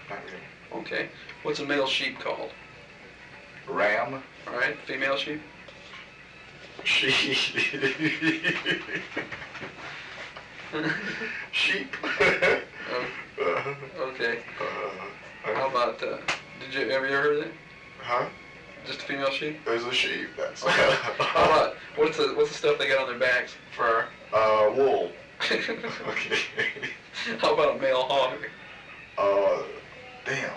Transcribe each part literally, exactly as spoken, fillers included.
not really. Okay. What's a male sheep called? Ram. All right. Female sheep? Sheep. Sheep. Oh, okay. Uh, How about, uh, did you, have you ever heard of that? Huh? Just a female sheep? There's a sheep. That's. Okay. How about, what's the, what's the stuff they got on their backs? Fur. Uh, wool. Okay. Okay. How about a male hog? Uh, damn.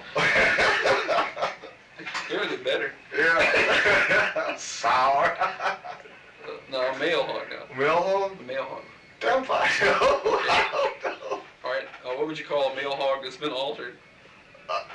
Yours is better. Yeah. Sour. Uh, no, a male hog now. Male hog? A male hog. Damn fine. I don't know. All right. Uh, what would you call a male hog that's been altered? Uh,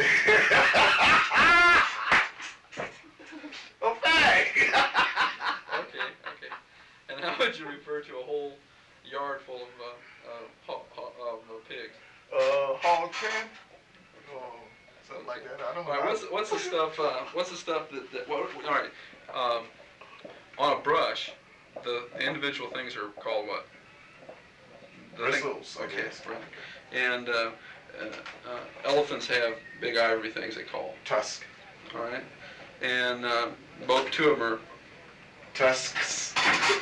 a fag. Okay. Okay. And how would you refer to a whole yard full of uh, uh, ho- ho- of uh, pigs? Uh, hog pen? Oh, something like that. I don't know. All right. What's what's the stuff? Uh, what's the stuff that? that what, all right. Um, on a brush, the, the individual things are called what? The thing- Bristles, I Okay. guess. Right. And uh, uh, uh, elephants have big ivory things they call. Tusk. All right. And uh, both two of them are. Tusks.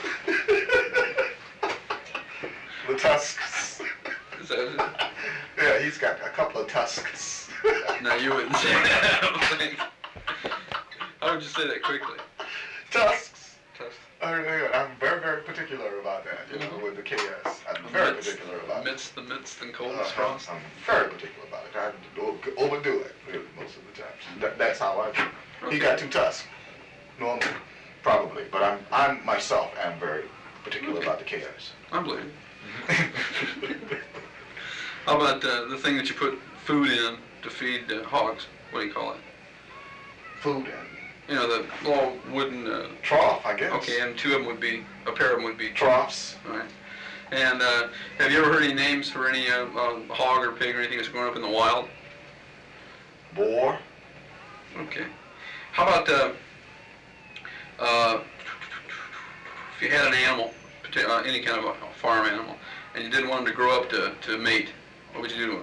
The tusks. Is that it? Yeah, he's got a couple of tusks. No, you wouldn't say that. I don't think. How would you say that quickly? Tusks. Tusk. I mean, I'm very, very particular about that, you know, with the K S. I'm very Midst- particular about it. Midst the midst and cold Uh, and frost. I'm very particular about it. I do- overdo it, really, most of the time. That, that's how I do. He got two tusks, normally, probably, but I'm, I'm myself am very particular Okay. about the K S. I believe you. How about uh, the thing that you put food in to feed uh, hogs? What do you call it? Food and You know, the little wooden. Uh, trough, I guess. okay, and two of them would be. A pair of them would be. Troughs. All right. And uh, have you ever heard any names for any uh, uh, hog or pig or anything that's growing up in the wild? Boar. Okay. How about uh, uh, if you had an animal, parti- uh, any kind of a farm animal, and you didn't want him to grow up to, to mate, what would you do to him?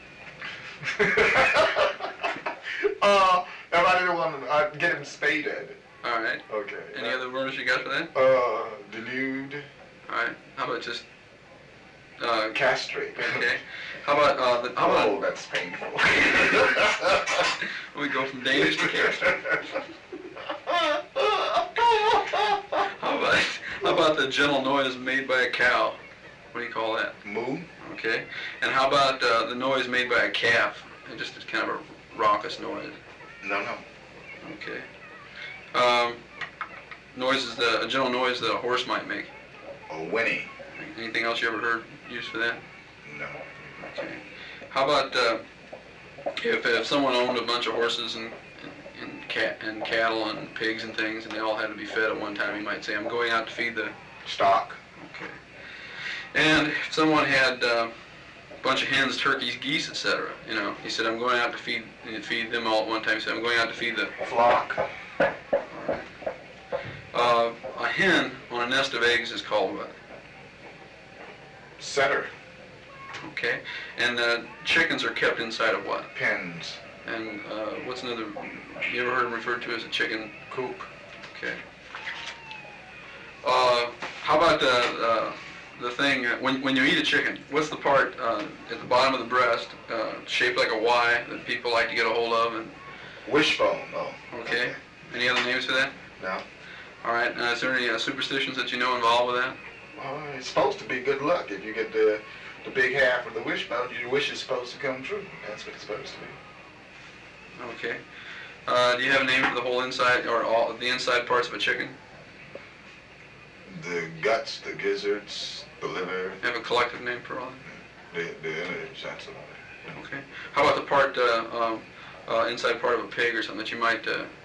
uh, if I didn't want to, I'd get him spaded. All right. Okay. Any other words you got for that? Uh, denude. All right. How about just uh, Castrate. okay. How about uh, the, how Oh, about that's painful. we go from Danish to castrate? How about how about the gentle noise made by a cow? What do you call that? Moo. Okay. And how about uh, the noise made by a calf? It just it's kind of a raucous noise. No, no. Okay. Um, noises, the, a gentle noise that a horse might make. A whinny. Anything else you ever heard used for that? No. Okay. How about uh, if, if someone owned a bunch of horses and, and, cat, and cattle and pigs and things, and they all had to be fed at one time, you might say, I'm going out to feed the... Stock. Okay. And if someone had uh, a bunch of hens, turkeys, geese, et cetera, you know, he said, I'm going out to feed, and feed them all at one time. He said, I'm going out to feed the... Flock. Uh, a hen on a nest of eggs is called what? Setter. Okay. And uh, chickens are kept inside of what? Pens. And uh, what's another, you ever heard them referred to as a chicken Coop. Okay. Uh, how about the, uh, the thing, uh, when, when you eat a chicken, what's the part uh, at the bottom of the breast uh, shaped like a Y that people like to get a hold of? And Wishbone. Oh. okay. Any other names for that? No. All right. Uh, is there any uh, superstitions that you know involved with that? Well, it's supposed to be good luck. If you get the the big half of the wishbone, your wish is supposed to come true. That's what it's supposed to be. Okay. Uh, do you have a name for the whole inside or all the inside parts of a chicken? The guts, the gizzards, the liver, You have a collective name for all the the innards. That's about it. that? Okay. How about the part, uh, um, uh, inside part of a pig or something that you might uh,